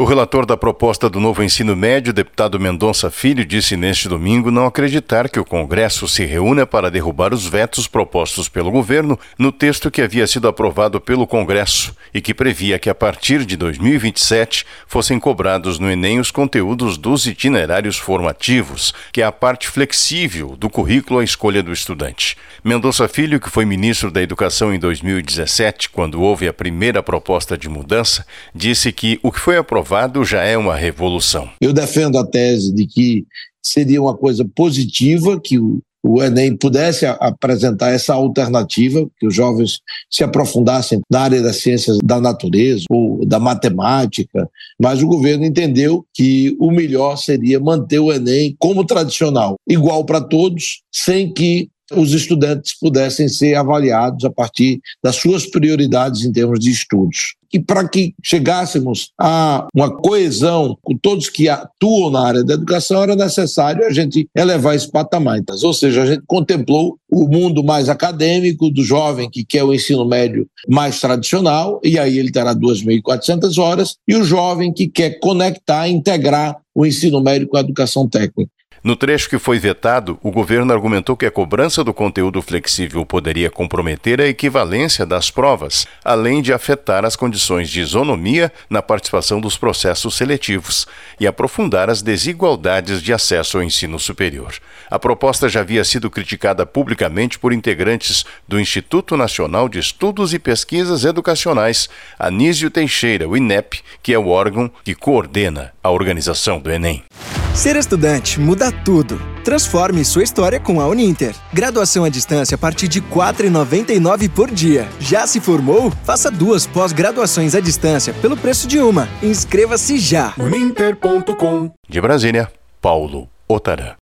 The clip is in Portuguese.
O relator da proposta do novo ensino médio, deputado Mendonça Filho, disse neste domingo não acreditar que o Congresso se reúna para derrubar os vetos propostos pelo governo no texto que havia sido aprovado pelo Congresso e que previa que a partir de 2027 fossem cobrados no Enem os conteúdos dos itinerários formativos, que é a parte flexível do currículo à escolha do estudante. Mendonça Filho, que foi ministro da Educação em 2017, quando houve a primeira proposta de mudança, disse que o que foi aprovado já é uma revolução. Eu defendo a tese de que seria uma coisa positiva que o Enem pudesse apresentar essa alternativa, que os jovens se aprofundassem na área das ciências da natureza ou da matemática, mas o governo entendeu que o melhor seria manter o Enem como tradicional, igual para todos, sem que os estudantes pudessem ser avaliados a partir das suas prioridades em termos de estudos. E para que chegássemos a uma coesão com todos que atuam na área da educação, era necessário a gente elevar esse patamar. Ou seja, a gente contemplou o mundo mais acadêmico, do jovem que quer o ensino médio mais tradicional, e aí ele terá 2.400 horas, e o jovem que quer conectar, integrar o ensino médio com a educação técnica. No trecho que foi vetado, o governo argumentou que a cobrança do conteúdo flexível poderia comprometer a equivalência das provas, além de afetar as condições de isonomia na participação dos processos seletivos e aprofundar as desigualdades de acesso ao ensino superior. A proposta já havia sido criticada publicamente por integrantes do Instituto Nacional de Estudos e Pesquisas Educacionais, Anísio Teixeira, o INEP, que é o órgão que coordena a organização do Enem. Ser estudante muda tudo. Transforme sua história com a Uninter. Graduação à distância a partir de R$ 4,99 por dia. Já se formou? Faça 2 pós-graduações à distância pelo preço de uma. Inscreva-se já. Uninter.com. De Brasília, Paulo Otarã.